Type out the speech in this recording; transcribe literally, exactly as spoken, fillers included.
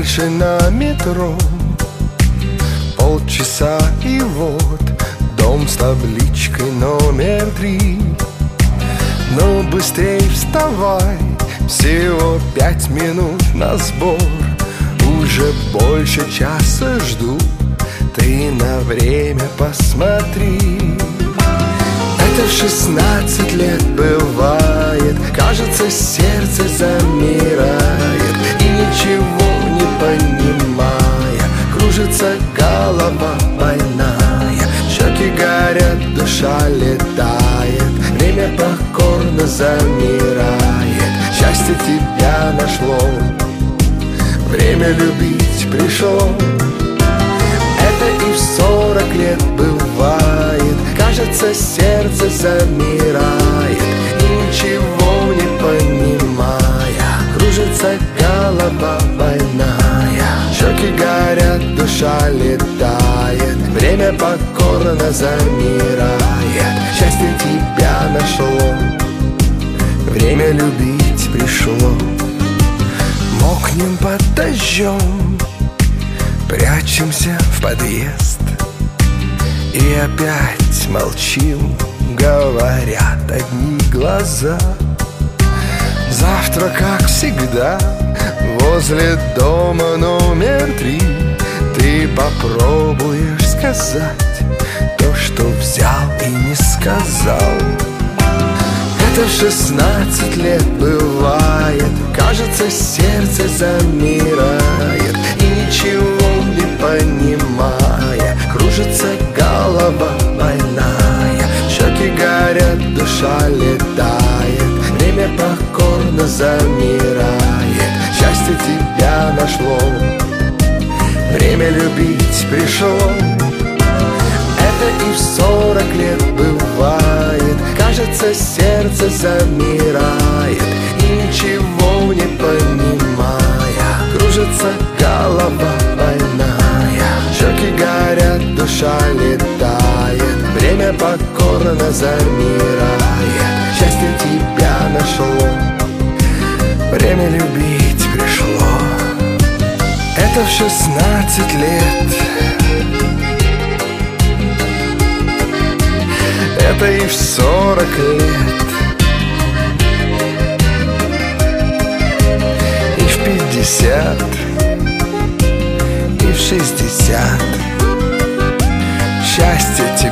дальше на метро. Полчаса и вот дом с табличкой номер три. Ну быстрей вставай, всего пять минут на сбор. Уже больше часа жду, ты на время посмотри. Это в шестнадцать лет бывает, кажется, сердце замирает. И ничего не понимая, кружится голова больная. Щеки горят, душа летает, время покорно замирает. Счастье тебя нашло, время любить пришло. Это и в сорок лет бывает, кажется, сердце замирает. И ничего не понимая, кружится голова больная. Щеки горят, душа летает, время покорно замирает. Счастье тебя нашло, время любить пришло. Мокнем под дождем, прячемся в подъезд и опять молчим, говорят одни глаза. Завтра, как всегда, возле дома номер три ты попробуешь сказать то, что взял и не сказал. Это в шестнадцать лет бывает, кажется, сердце замирает. И ничего не понимая, кружится голова больная. Щеки горят, душа летает, время покорно замирает. Счастье тебя нашло, время любить пришло. Это и в сорок лет бывает, кажется, сердце замирает. И ничего не понимая, кружится голова больная. Щеки горят, душа летает, время покорно замирает. Счастье тебя нашло, время любить пришло. Это в шестнадцать лет, это и в сорок лет, и в пятьдесят, и в шестьдесят. Счастье тебе